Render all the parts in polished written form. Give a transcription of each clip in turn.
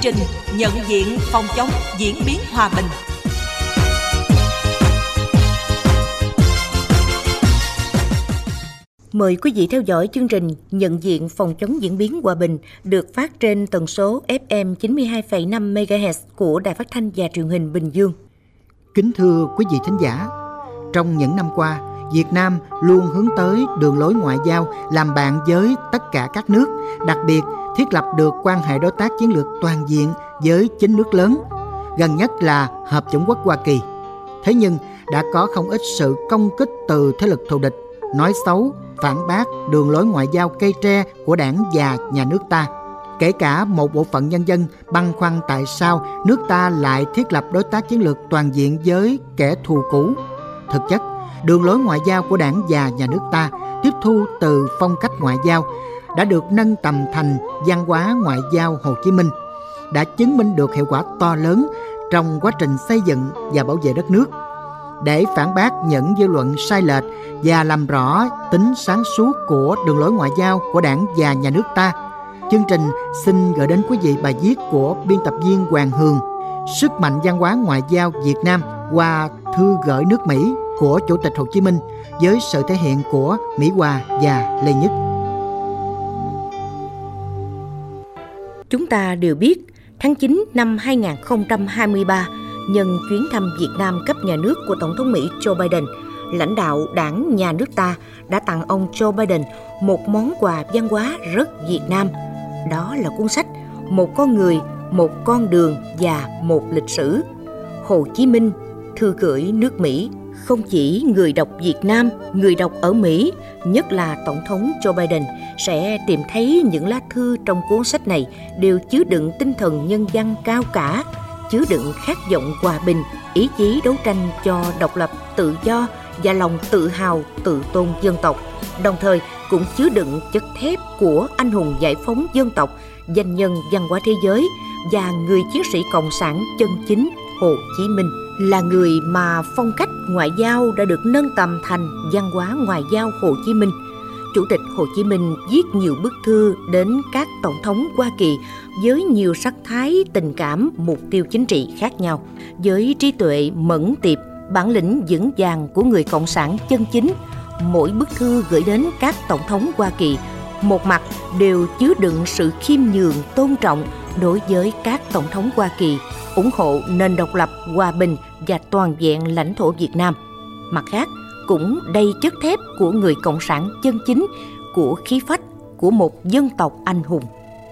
trình nhận diện phòng chống diễn biến hòa bình. Mời quý vị theo dõi chương trình nhận diện phòng chống diễn biến hòa bình được phát trên tần số FM 92,5 MHz của Đài Phát thanh và Truyền hình Bình Dương. Kính thưa quý vị thính giả, trong những năm qua, Việt Nam luôn hướng tới đường lối ngoại giao làm bạn với tất cả các nước, đặc biệt thiết lập được quan hệ đối tác chiến lược toàn diện với 9 nước lớn, gần nhất là Hợp Chủng Quốc Hoa Kỳ. Thế nhưng đã có không ít sự công kích từ thế lực thù địch, nói xấu, phản bác đường lối ngoại giao cây tre của Đảng và nhà nước ta. Kể cả một bộ phận nhân dân băn khoăn tại sao nước ta lại thiết lập đối tác chiến lược toàn diện với kẻ thù cũ. Thực chất, đường lối ngoại giao của Đảng và nhà nước ta tiếp thu từ phong cách ngoại giao đã được nâng tầm thành văn hóa ngoại giao Hồ Chí Minh, đã chứng minh được hiệu quả to lớn trong quá trình xây dựng và bảo vệ đất nước. Để phản bác những dư luận sai lệch và làm rõ tính sáng suốt của đường lối ngoại giao của Đảng và nhà nước ta, chương trình xin gửi đến quý vị bài viết của biên tập viên Hoàng Hường, Sức mạnh văn hóa ngoại giao Việt Nam qua thư gửi nước Mỹ của Chủ tịch Hồ Chí Minh, với sự thể hiện của Mỹ Hòa và Lê Nhất. Chúng ta đều biết, tháng 9 năm 2023, nhân chuyến thăm Việt Nam cấp nhà nước của Tổng thống Mỹ Joe Biden, lãnh đạo Đảng nhà nước ta đã tặng ông Joe Biden một món quà văn hóa rất Việt Nam. Đó là cuốn sách Một con người, một con đường và một lịch sử. Hồ Chí Minh, thư gửi nước Mỹ. Không chỉ người đọc Việt Nam, người đọc ở Mỹ, nhất là Tổng thống Joe Biden, sẽ tìm thấy những lá thư trong cuốn sách này đều chứa đựng tinh thần nhân văn cao cả, chứa đựng khát vọng hòa bình, ý chí đấu tranh cho độc lập, tự do và lòng tự hào, tự tôn dân tộc. Đồng thời cũng chứa đựng chất thép của anh hùng giải phóng dân tộc, danh nhân văn hóa thế giới và người chiến sĩ cộng sản chân chính Hồ Chí Minh, là người mà phong cách ngoại giao đã được nâng tầm thành văn hóa ngoại giao Hồ Chí Minh. Chủ tịch Hồ Chí Minh viết nhiều bức thư đến các tổng thống Hoa Kỳ với nhiều sắc thái, tình cảm, mục tiêu chính trị khác nhau. Với trí tuệ mẫn tiệp, bản lĩnh vững vàng của người cộng sản chân chính, mỗi bức thư gửi đến các tổng thống Hoa Kỳ một mặt đều chứa đựng sự khiêm nhường, tôn trọng đối với các tổng thống Hoa Kỳ, ủng hộ nền độc lập, hòa bình và toàn vẹn lãnh thổ Việt Nam. Mặt khác, cũng đầy chất thép của người cộng sản chân chính, của khí phách của một dân tộc anh hùng.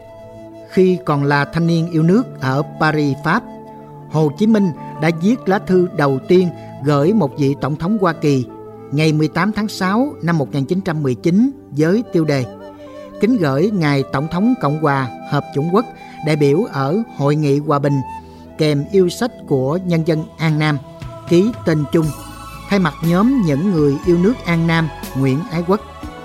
Khi còn là thanh niên yêu nước ở Paris, Pháp, Hồ Chí Minh đã viết lá thư đầu tiên gửi một vị tổng thống Hoa Kỳ ngày 18 tháng 6 năm 1919 với tiêu đề: kính gửi ngài Tổng thống Cộng hòa Hợp Chủng Quốc đại biểu ở Hội nghị Hòa bình, kèm yêu sách của nhân dân An Nam, ký tên chung, thay mặt nhóm những người yêu nước An Nam Nguyễn Ái Quốc.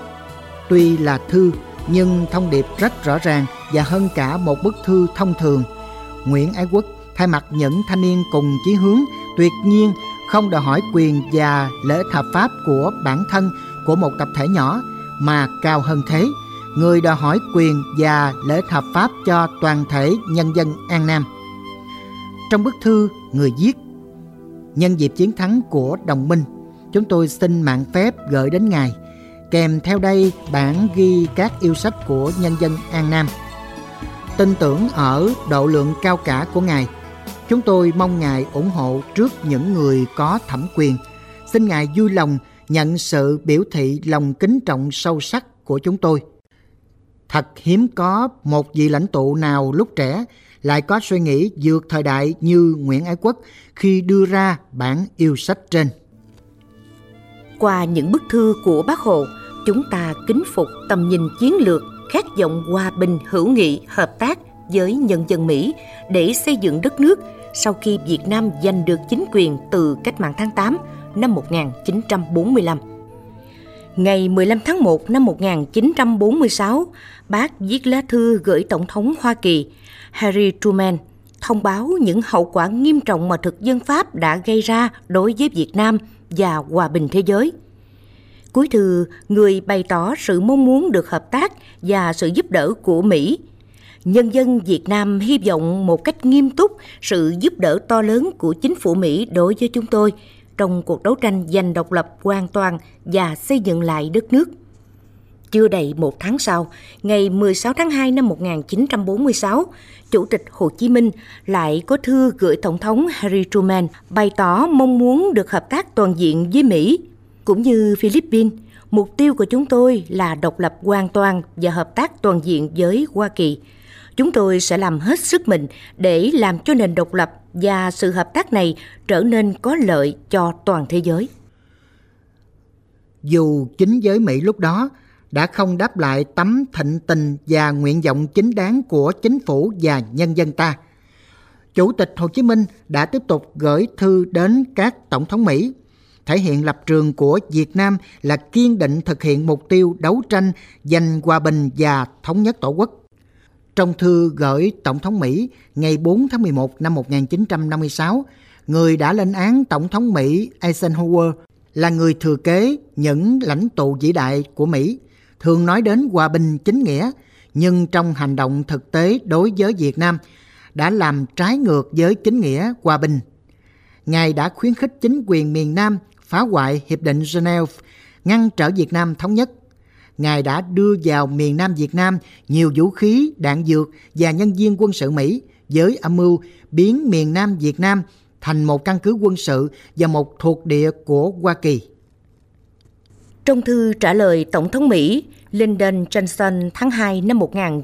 Tuy là thư nhưng thông điệp rất rõ ràng và hơn cả một bức thư thông thường. Nguyễn Ái Quốc thay mặt những thanh niên cùng chí hướng tuyệt nhiên không đòi hỏi quyền và lợi ích hợp pháp của bản thân của một tập thể nhỏ, mà cao hơn thế, người đòi hỏi quyền và lợi ích hợp pháp cho toàn thể nhân dân An Nam. Trong bức thư, người viết: nhân dịp chiến thắng của đồng minh, chúng tôi xin mạn phép gửi đến ngài, kèm theo đây bản ghi các yêu sách của nhân dân An Nam. Tin tưởng ở độ lượng cao cả của ngài, chúng tôi mong ngài ủng hộ trước những người có thẩm quyền. Xin ngài vui lòng nhận sự biểu thị lòng kính trọng sâu sắc của chúng tôi. Thật hiếm có một vị lãnh tụ nào lúc trẻ lại có suy nghĩ vượt thời đại như Nguyễn Ái Quốc khi đưa ra bản yêu sách trên. Qua những bức thư của Bác Hồ, chúng ta kính phục tầm nhìn chiến lược, khát vọng hòa bình, hữu nghị, hợp tác với nhân dân Mỹ để xây dựng đất nước sau khi Việt Nam giành được chính quyền từ Cách mạng tháng 8 năm 1945. Ngày 15 tháng 1 năm 1946, bác viết lá thư gửi Tổng thống Hoa Kỳ Harry Truman thông báo những hậu quả nghiêm trọng mà thực dân Pháp đã gây ra đối với Việt Nam và hòa bình thế giới. Cuối thư, người bày tỏ sự mong muốn được hợp tác và sự giúp đỡ của Mỹ. Nhân dân Việt Nam hy vọng một cách nghiêm túc sự giúp đỡ to lớn của chính phủ Mỹ đối với chúng tôi trong cuộc đấu tranh giành độc lập hoàn toàn và xây dựng lại đất nước. Chưa đầy một tháng sau, ngày 16 tháng 2 năm 1946, Chủ tịch Hồ Chí Minh lại có thư gửi Tổng thống Harry Truman bày tỏ mong muốn được hợp tác toàn diện với Mỹ. Cũng như Philippines, mục tiêu của chúng tôi là độc lập hoàn toàn và hợp tác toàn diện với Hoa Kỳ. Chúng tôi sẽ làm hết sức mình để làm cho nền độc lập và sự hợp tác này trở nên có lợi cho toàn thế giới. Dù chính giới Mỹ lúc đó đã không đáp lại tấm thịnh tình và nguyện vọng chính đáng của chính phủ và nhân dân ta, Chủ tịch Hồ Chí Minh đã tiếp tục gửi thư đến các tổng thống Mỹ, thể hiện lập trường của Việt Nam là kiên định thực hiện mục tiêu đấu tranh giành hòa bình và thống nhất Tổ quốc. Trong thư gửi Tổng thống Mỹ ngày 4 tháng 11 năm 1956, người đã lên án Tổng thống Mỹ Eisenhower là người thừa kế những lãnh tụ vĩ đại của Mỹ, thường nói đến hòa bình chính nghĩa, nhưng trong hành động thực tế đối với Việt Nam đã làm trái ngược với chính nghĩa hòa bình. Ngài đã khuyến khích chính quyền miền Nam phá hoại Hiệp định Geneva, ngăn trở Việt Nam thống nhất. Ngài đã đưa vào miền Nam Việt Nam nhiều vũ khí, đạn dược và nhân viên quân sự Mỹ với âm mưu biến miền Nam Việt Nam thành một căn cứ quân sự và một thuộc địa của Hoa Kỳ. Trong thư trả lời Tổng thống Mỹ Lyndon Johnson tháng 2 năm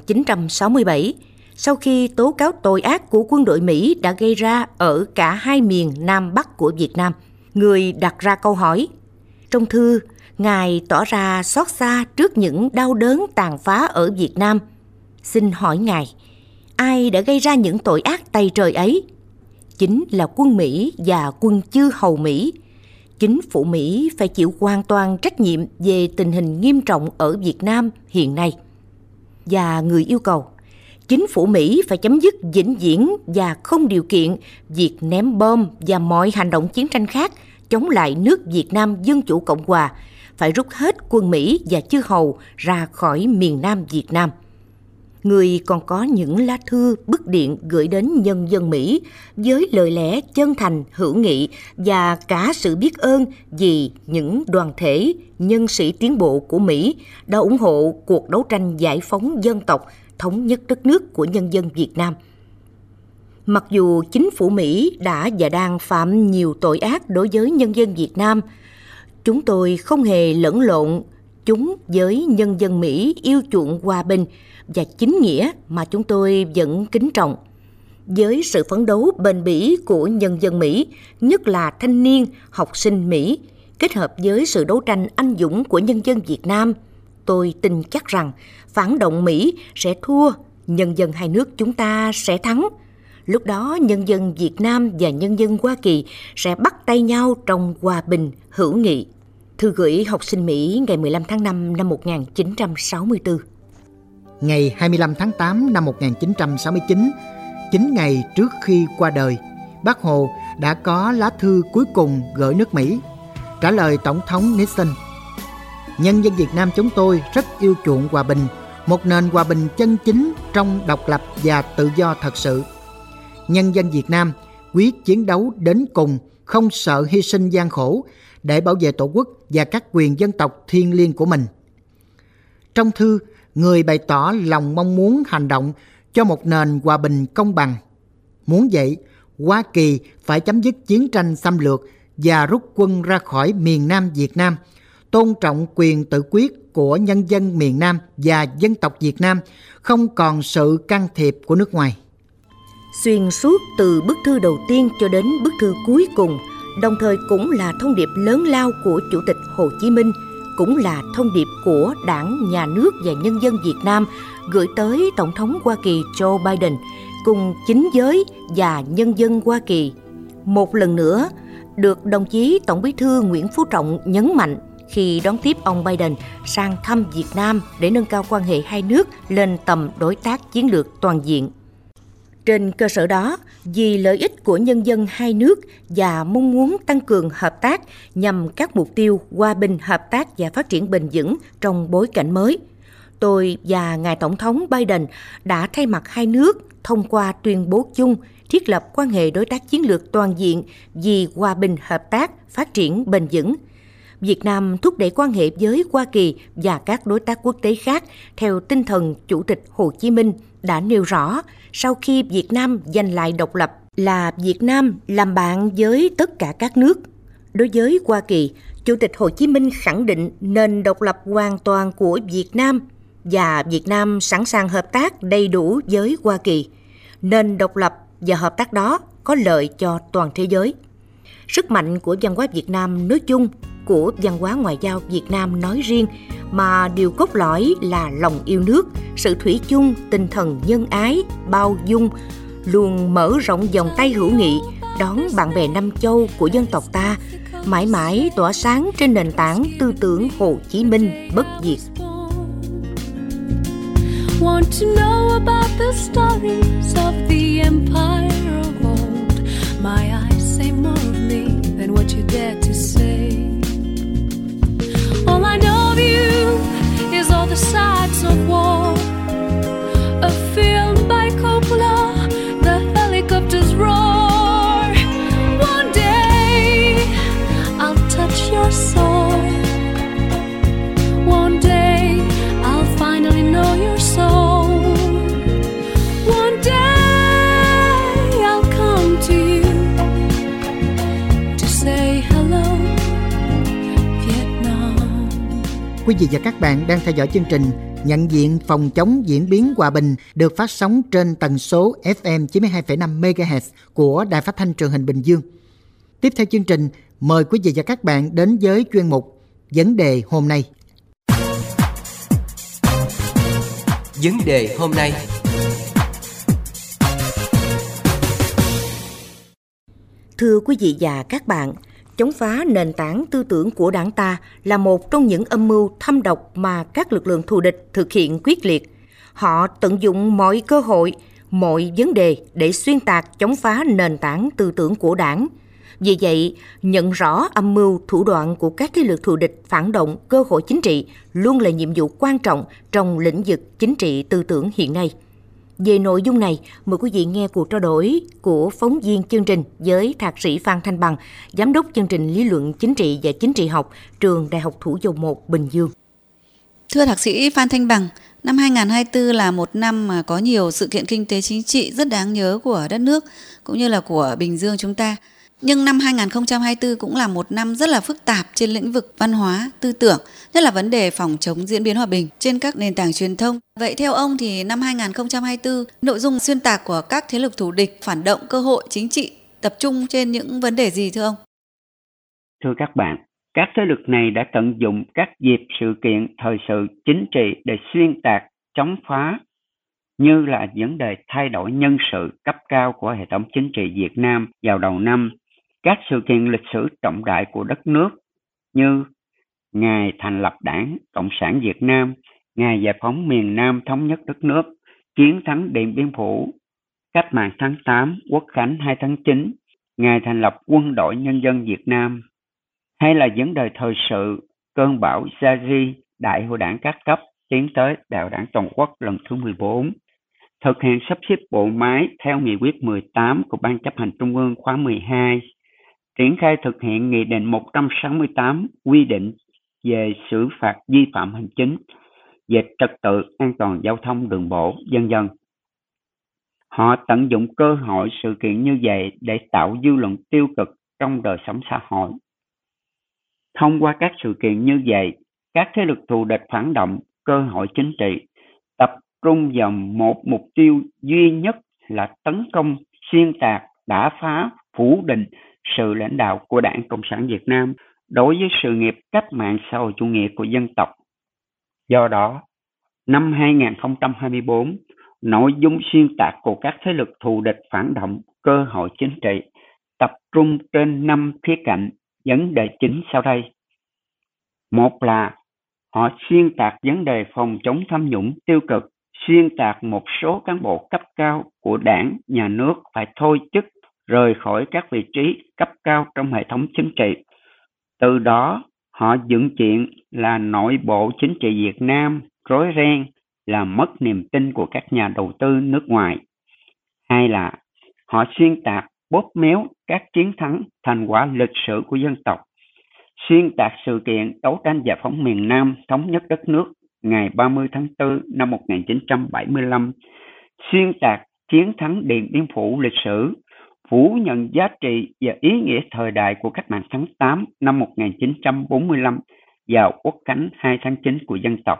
1967, sau khi tố cáo tội ác của quân đội Mỹ đã gây ra ở cả hai miền Nam Bắc của Việt Nam, người đặt ra câu hỏi. Trong thư, Ngài tỏ ra xót xa trước những đau đớn tàn phá ở Việt Nam. Xin hỏi Ngài, ai đã gây ra những tội ác tày trời ấy? Chính là quân Mỹ và quân chư hầu Mỹ. Chính phủ Mỹ phải chịu hoàn toàn trách nhiệm về tình hình nghiêm trọng ở Việt Nam hiện nay. Và người yêu cầu, chính phủ Mỹ phải chấm dứt vĩnh viễn và không điều kiện việc ném bom và mọi hành động chiến tranh khác chống lại nước Việt Nam Dân Chủ Cộng Hòa, phải rút hết quân Mỹ và chư hầu ra khỏi miền Nam Việt Nam. Người còn có những lá thư bức điện gửi đến nhân dân Mỹ với lời lẽ chân thành, hữu nghị và cả sự biết ơn vì những đoàn thể, nhân sĩ tiến bộ của Mỹ đã ủng hộ cuộc đấu tranh giải phóng dân tộc, thống nhất đất nước của nhân dân Việt Nam. Mặc dù chính phủ Mỹ đã và đang phạm nhiều tội ác đối với nhân dân Việt Nam, chúng tôi không hề lẫn lộn chúng với nhân dân Mỹ yêu chuộng hòa bình và chính nghĩa mà chúng tôi vẫn kính trọng. Với sự phấn đấu bền bỉ của nhân dân Mỹ, nhất là thanh niên, học sinh Mỹ, kết hợp với sự đấu tranh anh dũng của nhân dân Việt Nam, tôi tin chắc rằng phản động Mỹ sẽ thua, nhân dân hai nước chúng ta sẽ thắng. Lúc đó nhân dân Việt Nam và nhân dân Hoa Kỳ sẽ bắt tay nhau trong hòa bình, hữu nghị. Thư gửi học sinh Mỹ ngày 15 tháng 5 năm 1964. Ngày 25 tháng 8 năm 1969, 9 ngày trước khi qua đời, Bác Hồ đã có lá thư cuối cùng gửi nước Mỹ, trả lời Tổng thống Nixon. Nhân dân Việt Nam chúng tôi rất yêu chuộng hòa bình, một nền hòa bình chân chính trong độc lập và tự do thật sự. Nhân dân Việt Nam quyết chiến đấu đến cùng, không sợ hy sinh gian khổ để bảo vệ Tổ quốc và các quyền dân tộc thiêng liêng của mình. Trong thư, người bày tỏ lòng mong muốn hành động cho một nền hòa bình công bằng. Muốn vậy, Hoa Kỳ phải chấm dứt chiến tranh xâm lược và rút quân ra khỏi miền Nam Việt Nam, tôn trọng quyền tự quyết của nhân dân miền Nam và dân tộc Việt Nam, không còn sự can thiệp của nước ngoài. Xuyên suốt từ bức thư đầu tiên cho đến bức thư cuối cùng, đồng thời cũng là thông điệp lớn lao của Chủ tịch Hồ Chí Minh, cũng là thông điệp của Đảng, Nhà nước và nhân dân Việt Nam gửi tới Tổng thống Hoa Kỳ Joe Biden cùng chính giới và nhân dân Hoa Kỳ. Một lần nữa, được đồng chí Tổng Bí thư Nguyễn Phú Trọng nhấn mạnh khi đón tiếp ông Biden sang thăm Việt Nam để nâng cao quan hệ hai nước lên tầm đối tác chiến lược toàn diện. Trên cơ sở đó, vì lợi ích của nhân dân hai nước và mong muốn tăng cường hợp tác nhằm các mục tiêu hòa bình, hợp tác và phát triển bền vững trong bối cảnh mới, tôi và Ngài Tổng thống Biden đã thay mặt hai nước thông qua tuyên bố chung thiết lập quan hệ đối tác chiến lược toàn diện vì hòa bình, hợp tác, phát triển bền vững. Việt Nam thúc đẩy quan hệ với Hoa Kỳ và các đối tác quốc tế khác theo tinh thần Chủ tịch Hồ Chí Minh đã nêu rõ sau khi Việt Nam giành lại độc lập là Việt Nam làm bạn với tất cả các nước. Đối với Hoa Kỳ, Chủ tịch Hồ Chí Minh khẳng định nền độc lập hoàn toàn của Việt Nam và Việt Nam sẵn sàng hợp tác đầy đủ với Hoa Kỳ. Nền độc lập và hợp tác đó có lợi cho toàn thế giới. Sức mạnh của văn hóa Việt Nam nói chung, của văn hóa ngoại giao Việt Nam nói riêng, mà điều cốt lõi là lòng yêu nước, sự thủy chung, tinh thần nhân ái, bao dung, luôn mở rộng vòng tay hữu nghị, đón bạn bè năm châu của dân tộc ta, mãi mãi tỏa sáng trên nền tảng tư tưởng Hồ Chí Minh bất diệt. Want to know about the stories of the empire of old? My eyes say more of me than what you dare to say. All I know of you is all the sides of war. A film by Coppola, the helicopters roar. One day I'll touch your soul. One day I'll finally know your soul. One day I'll come to you to say hello, Vietnam. Quý vị và các bạn đang theo dõi chương trình Nhận diện phòng chống diễn biến hòa bình được phát sóng trên tần số FM 92,5 MHz của Đài Phát thanh Truyền hình Bình Dương. Tiếp theo chương trình, mời quý vị và các bạn đến với chuyên mục Vấn đề hôm nay. Vấn đề hôm nay. Thưa quý vị và các bạn, chống phá nền tảng tư tưởng của Đảng ta là một trong những âm mưu thâm độc mà các lực lượng thù địch thực hiện quyết liệt. Họ tận dụng mọi cơ hội, mọi vấn đề để xuyên tạc chống phá nền tảng tư tưởng của Đảng. Vì vậy, nhận rõ âm mưu thủ đoạn của các thế lực thù địch phản động cơ hội chính trị luôn là nhiệm vụ quan trọng trong lĩnh vực chính trị tư tưởng hiện nay. Về nội dung này, mời quý vị nghe cuộc trao đổi của phóng viên chương trình với Thạc sĩ Phan Thanh Bằng, Giám đốc chương trình lý luận chính trị và chính trị học, trường Đại học Thủ dầu một, Bình Dương. Thưa Thạc sĩ Phan Thanh Bằng, năm 2024 là một năm mà có nhiều sự kiện kinh tế chính trị rất đáng nhớ của đất nước cũng như là của Bình Dương chúng ta. Nhưng năm 2024 cũng là một năm rất là phức tạp trên lĩnh vực văn hóa, tư tưởng, nhất là vấn đề phòng chống diễn biến hòa bình trên các nền tảng truyền thông. Vậy theo ông thì năm 2024, nội dung xuyên tạc của các thế lực thù địch, phản động cơ hội chính trị tập trung trên những vấn đề gì thưa ông? Thưa các bạn, các thế lực này đã tận dụng các dịp sự kiện thời sự chính trị để xuyên tạc, chống phá, như là vấn đề thay đổi nhân sự cấp cao của hệ thống chính trị Việt Nam vào đầu năm, các sự kiện lịch sử trọng đại của đất nước như ngày thành lập Đảng Cộng sản Việt Nam, ngày giải phóng miền Nam thống nhất đất nước, chiến thắng Điện Biên Phủ, cách mạng tháng 8, Quốc khánh 2 tháng 9, ngày thành lập Quân đội Nhân dân Việt Nam, hay là vấn đề thời sự cơn bão Yagi, Đại hội Đảng các cấp tiến tới Đại hội Đảng toàn quốc lần thứ 14, thực hiện sắp xếp bộ máy theo nghị quyết 18 của Ban chấp hành Trung ương khóa 12, triển khai thực hiện Nghị định 168 quy định về xử phạt vi phạm hành chính, về trật tự an toàn giao thông đường bộ, vân vân. Họ tận dụng cơ hội sự kiện như vậy để tạo dư luận tiêu cực trong đời sống xã hội. Thông qua các sự kiện như vậy, các thế lực thù địch phản động cơ hội chính trị tập trung vào một mục tiêu duy nhất là tấn công, xuyên tạc, đả phá, phủ định sự lãnh đạo của Đảng Cộng sản Việt Nam đối với sự nghiệp cách mạng xã hội chủ nghĩa của dân tộc. Do đó, năm 2024, nội dung xuyên tạc của các thế lực thù địch phản động cơ hội chính trị tập trung trên 5 khía cạnh vấn đề chính sau đây. Một là họ xuyên tạc vấn đề phòng chống tham nhũng tiêu cực, xuyên tạc một số cán bộ cấp cao của Đảng, Nhà nước phải thôi chức, rời khỏi các vị trí cấp cao trong hệ thống chính trị. Từ đó, họ dựng chuyện là nội bộ chính trị Việt Nam rối ren, làm mất niềm tin của các nhà đầu tư nước ngoài. Hai là họ xuyên tạc, bóp méo các chiến thắng, thành quả lịch sử của dân tộc, xuyên tạc sự kiện đấu tranh giải phóng miền Nam, thống nhất đất nước ngày 30 tháng 4 năm 1975, xuyên tạc chiến thắng Điện Biên Phủ lịch sử, phủ nhận giá trị và ý nghĩa thời đại của cách mạng tháng 8 năm 1945 và Quốc khánh 2 tháng 9 của dân tộc.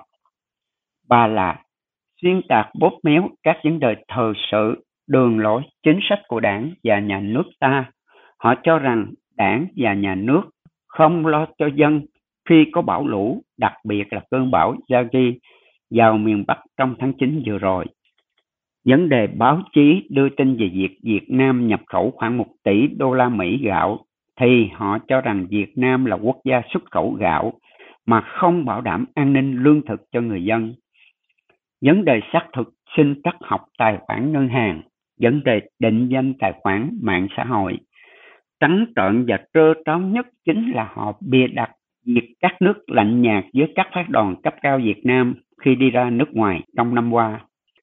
Ba là xuyên tạc, bóp méo các vấn đề thời sự, đường lối, chính sách của Đảng và nhà nước ta. Họ cho rằng Đảng và nhà nước không lo cho dân khi có bão lũ, đặc biệt là cơn bão Yagi vào miền Bắc trong tháng 9 vừa rồi. Vấn đề báo chí đưa tin về việc Việt Nam nhập khẩu khoảng 1 tỷ đô la Mỹ gạo, thì họ cho rằng Việt Nam là quốc gia xuất khẩu gạo mà không bảo đảm an ninh lương thực cho người dân. Vấn đề xác thực sinh trắc học tài khoản ngân hàng, vấn đề định danh tài khoản mạng xã hội. Trắng trợn và trơ tráo nhất chính là họ bịa đặt việc các nước lạnh nhạt với các phái đoàn cấp cao Việt Nam khi đi ra nước ngoài trong năm qua.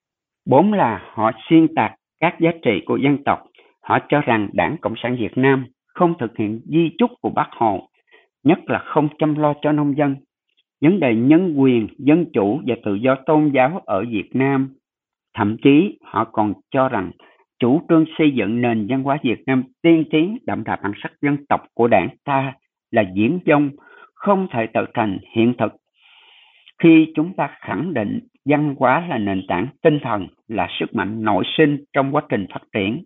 4 là họ xuyên tạc các giá trị của dân tộc. Họ cho rằng Đảng Cộng sản Việt Nam không thực hiện di chúc của Bác Hồ, nhất là không chăm lo cho nông dân. Vấn đề nhân quyền, dân chủ và tự do tôn giáo ở Việt Nam. Thậm chí họ còn cho rằng chủ trương xây dựng nền văn hóa Việt Nam tiên tiến đậm đà bản sắc dân tộc của Đảng ta là viển vông, không thể trở thành hiện thực. Khi chúng ta khẳng định văn hóa là nền tảng tinh thần, là sức mạnh nội sinh trong quá trình phát triển.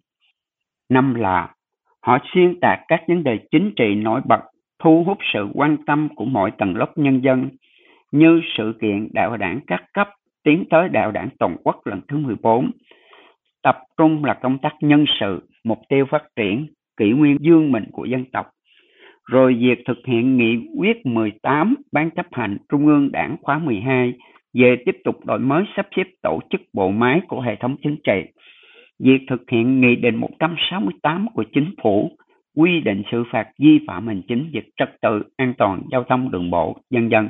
5 là họ xuyên tạc các vấn đề chính trị nổi bật, thu hút sự quan tâm của mọi tầng lớp nhân dân, như sự kiện Đại hội Đảng các cấp tiến tới Đại hội Đảng toàn quốc lần thứ 14, tập trung là công tác nhân sự, mục tiêu phát triển, kỷ nguyên dương mình của dân tộc. Rồi việc thực hiện nghị quyết 18 Ban chấp hành Trung ương Đảng khóa 12 về tiếp tục đổi mới sắp xếp tổ chức bộ máy của hệ thống chính trị. Việc thực hiện Nghị định 168 của Chính phủ quy định xử phạt vi phạm hành chính về trật tự an toàn giao thông đường bộ, vân vân.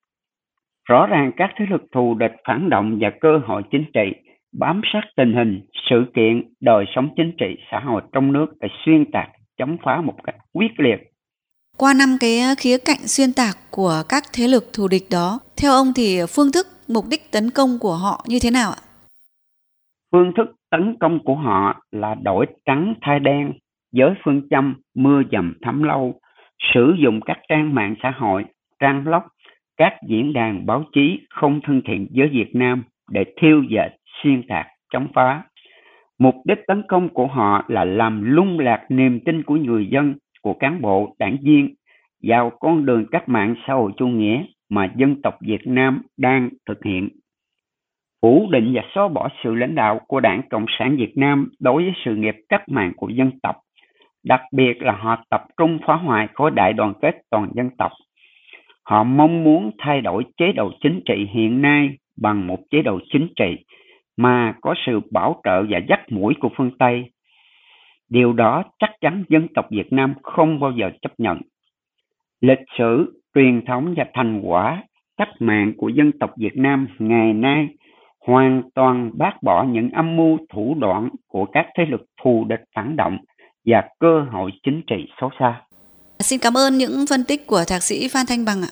Rõ ràng các thế lực thù địch, phản động và cơ hội chính trị bám sát tình hình, sự kiện, đời sống chính trị, xã hội trong nước để xuyên tạc, chống phá một cách quyết liệt. Qua 5 cái khía cạnh xuyên tạc của các thế lực thù địch đó, theo ông thì phương thức, mục đích tấn công của họ như thế nào ạ? Phương thức tấn công của họ là đổi trắng thay đen, với phương châm mưa dầm thấm lâu, sử dụng các trang mạng xã hội, trang blog, các diễn đàn báo chí không thân thiện với Việt Nam để thiêu dệt, xuyên tạc, chống phá. Mục đích tấn công của họ là làm lung lạc niềm tin của người dân, của cán bộ, đảng viên vào con đường cách mạng xã hội chủ nghĩa mà dân tộc Việt Nam đang thực hiện. Phủ định và xóa bỏ sự lãnh đạo của Đảng Cộng sản Việt Nam đối với sự nghiệp cách mạng của dân tộc. Đặc biệt là họ tập trung phá hoại khối đại đoàn kết toàn dân tộc. Họ mong muốn thay đổi chế độ chính trị hiện nay bằng một chế độ chính trị mà có sự bảo trợ và dắt mũi của phương Tây. Điều đó chắc chắn dân tộc Việt Nam không bao giờ chấp nhận. Lịch sử, truyền thống và thành quả cách mạng của dân tộc Việt Nam ngày nay hoàn toàn bác bỏ những âm mưu thủ đoạn của các thế lực thù địch phản động và cơ hội chính trị xấu xa. Xin cảm ơn những phân tích của Thạc sĩ Phan Thanh Bằng ạ.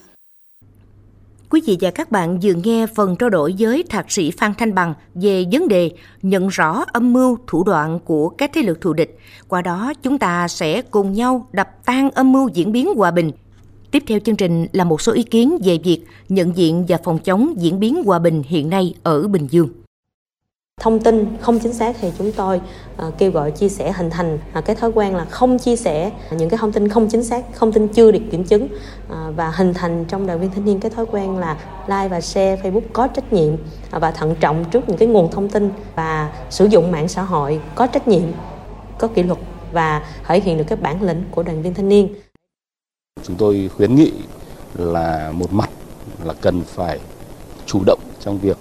Quý vị và các bạn vừa nghe phần trao đổi với Thạc sĩ Phan Thanh Bằng về vấn đề nhận rõ âm mưu thủ đoạn của các thế lực thù địch. Qua đó chúng ta sẽ cùng nhau đập tan âm mưu diễn biến hòa bình. Tiếp theo chương trình là một số ý kiến về việc nhận diện và phòng chống diễn biến hòa bình hiện nay ở Bình Dương. Thông tin không chính xác thì chúng tôi kêu gọi chia sẻ, hình thành cái thói quen là không chia sẻ những cái thông tin không chính xác, thông tin chưa được kiểm chứng, và hình thành trong đoàn viên thanh niên cái thói quen là like và share Facebook có trách nhiệm và thận trọng trước những cái nguồn thông tin, và sử dụng mạng xã hội có trách nhiệm, có kỷ luật và thể hiện được cái bản lĩnh của đoàn viên thanh niên. Chúng tôi khuyến nghị là một mặt là cần phải chủ động trong việc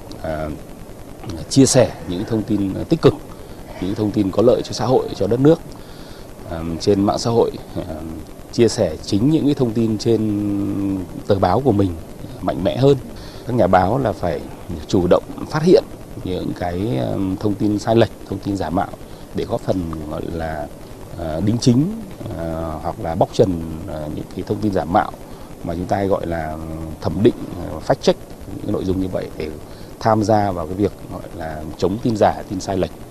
chia sẻ những thông tin tích cực, những thông tin có lợi cho xã hội, cho đất nước trên mạng xã hội, chia sẻ chính những cái thông tin trên tờ báo của mình mạnh mẽ hơn. Các nhà báo là phải chủ động phát hiện những cái thông tin sai lệch, thông tin giả mạo để góp phần gọi là đính chính hoặc là bóc trần những cái thông tin giả mạo mà chúng ta hay gọi là thẩm định, fact check những cái nội dung như vậy để tham gia vào cái việc gọi là chống tin giả, tin sai lệch.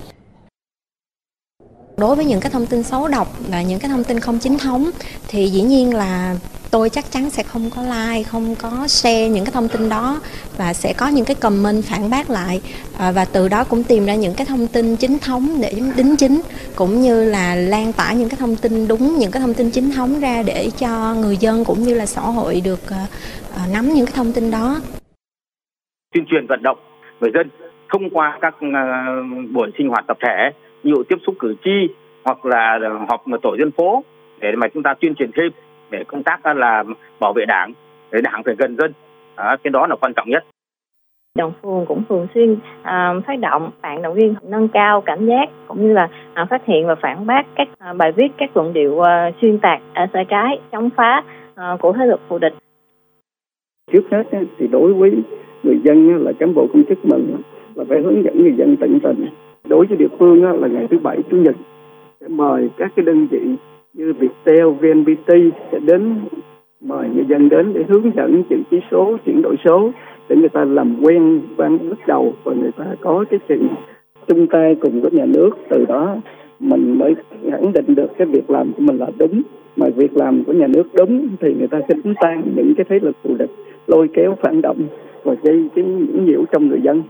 Đối với những cái thông tin xấu độc và những cái thông tin không chính thống thì dĩ nhiên là tôi chắc chắn sẽ không có like, không có share những cái thông tin đó và sẽ có những cái comment phản bác lại, và từ đó cũng tìm ra những cái thông tin chính thống để đính chính, cũng như là lan tỏa những cái thông tin đúng, những cái thông tin chính thống ra để cho người dân cũng như là xã hội được nắm những cái thông tin đó. Tuyên truyền vận động người dân thông qua các buổi sinh hoạt tập thể, như tiếp xúc cử tri hoặc là họp tổ dân phố để mà chúng ta tuyên truyền thêm để công tác là bảo vệ Đảng, để Đảng phải gần dân, cái đó là quan trọng nhất. Đoàn phường cũng thường xuyên phát động bạn động viên nâng cao cảnh giác cũng như là phát hiện và phản bác các bài viết, các luận điệu xuyên tạc, sai trái, chống phá của thế lực thù địch. Trước hết thì đối với người dân là cán bộ công chức mình là phải hướng dẫn người dân tận tình. Đối với địa phương là ngày thứ Bảy, Chủ nhật sẽ mời các cái đơn vị như Viettel, VNPT sẽ đến, mời người dân đến để hướng dẫn chữ ký số, chuyển đổi số để người ta làm quen ban bước đầu và người ta có cái sự chung tay cùng với nhà nước. Từ đó mình mới khẳng định được cái việc làm của mình là đúng, mà việc làm của nhà nước đúng thì người ta sẽ đánh tan những cái thế lực thù địch lôi kéo phản động và gây cái nhiễu nhiễu trong người dân.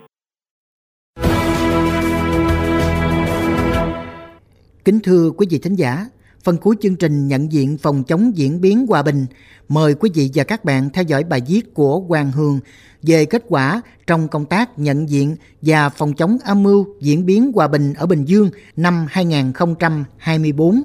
Kính thưa quý vị thính giả, phần cuối chương trình nhận diện phòng chống diễn biến hòa bình, mời quý vị và các bạn theo dõi bài viết của Hoàng Hương về kết quả trong công tác nhận diện và phòng chống âm mưu diễn biến hòa bình ở Bình Dương năm 2024.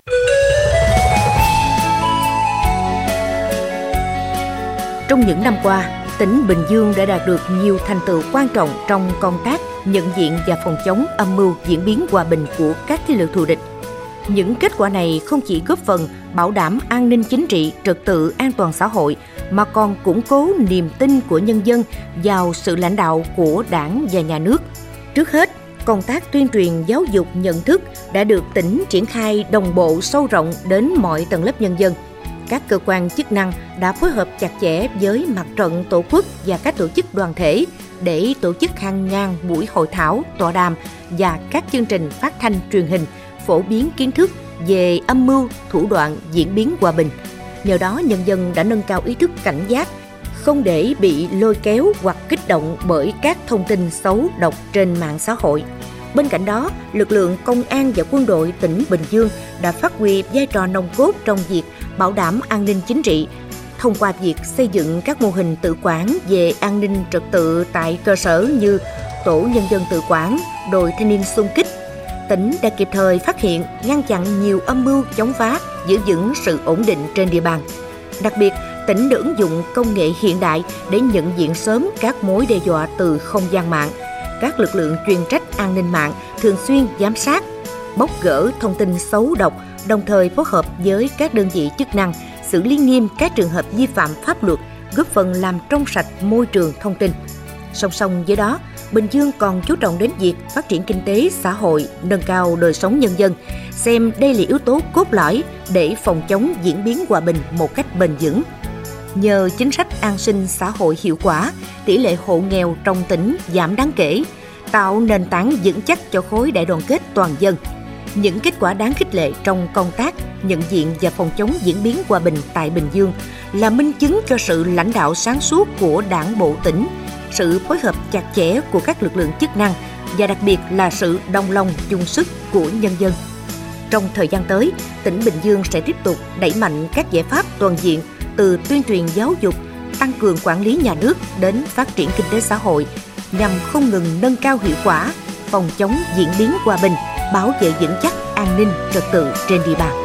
Trong những năm qua, tỉnh Bình Dương đã đạt được nhiều thành tựu quan trọng trong công tác nhận diện và phòng chống âm mưu diễn biến hòa bình của các thế lực thù địch. Những kết quả này không chỉ góp phần bảo đảm an ninh chính trị, trật tự an toàn xã hội, mà còn củng cố niềm tin của nhân dân vào sự lãnh đạo của Đảng và Nhà nước. Trước hết, công tác tuyên truyền giáo dục nhận thức đã được tỉnh triển khai đồng bộ sâu rộng đến mọi tầng lớp nhân dân. Các cơ quan chức năng đã phối hợp chặt chẽ với Mặt trận Tổ quốc và các tổ chức đoàn thể để tổ chức hàng ngàn buổi hội thảo, tọa đàm và các chương trình phát thanh truyền hình phổ biến kiến thức về âm mưu, thủ đoạn diễn biến hòa bình. Nhờ đó, nhân dân đã nâng cao ý thức cảnh giác, không để bị lôi kéo hoặc kích động bởi các thông tin xấu độc trên mạng xã hội. Bên cạnh đó, lực lượng công an và quân đội tỉnh Bình Dương đã phát huy vai trò nòng cốt trong việc bảo đảm an ninh chính trị, thông qua việc xây dựng các mô hình tự quản về an ninh trật tự tại cơ sở như tổ nhân dân tự quản, đội thanh niên xung kích. Tỉnh đã kịp thời phát hiện, ngăn chặn nhiều âm mưu chống phá, giữ vững sự ổn định trên địa bàn. Đặc biệt, tỉnh đã ứng dụng công nghệ hiện đại để nhận diện sớm các mối đe dọa từ không gian mạng. Các lực lượng chuyên trách an ninh mạng thường xuyên giám sát, bóc gỡ thông tin xấu độc, đồng thời phối hợp với các đơn vị chức năng xử lý nghiêm các trường hợp vi phạm pháp luật, góp phần làm trong sạch môi trường thông tin. Song song với đó, Bình Dương còn chú trọng đến việc phát triển kinh tế, xã hội, nâng cao đời sống nhân dân, xem đây là yếu tố cốt lõi để phòng chống diễn biến hòa bình một cách bền vững. Nhờ chính sách an sinh xã hội hiệu quả, tỷ lệ hộ nghèo trong tỉnh giảm đáng kể, tạo nền tảng vững chắc cho khối đại đoàn kết toàn dân. Những kết quả đáng khích lệ trong công tác nhận diện và phòng chống diễn biến hòa bình tại Bình Dương là minh chứng cho sự lãnh đạo sáng suốt của Đảng bộ tỉnh, sự phối hợp chặt chẽ của các lực lượng chức năng và đặc biệt là sự đồng lòng chung sức của nhân dân. Trong thời gian tới, tỉnh Bình Dương sẽ tiếp tục đẩy mạnh các giải pháp toàn diện từ tuyên truyền giáo dục, tăng cường quản lý nhà nước đến phát triển kinh tế xã hội nhằm không ngừng nâng cao hiệu quả, phòng chống diễn biến hòa bình, bảo vệ vững chắc an ninh trật tự trên địa bàn.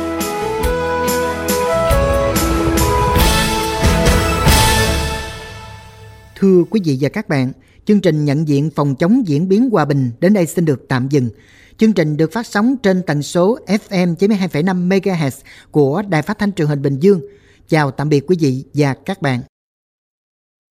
Thưa quý vị và các bạn, chương trình nhận diện phòng chống diễn biến hòa bình đến đây xin được tạm dừng. Chương trình được phát sóng trên tần số FM 92,5 MHz của Đài Phát thanh Truyền hình Bình Dương. Chào tạm biệt quý vị và các bạn.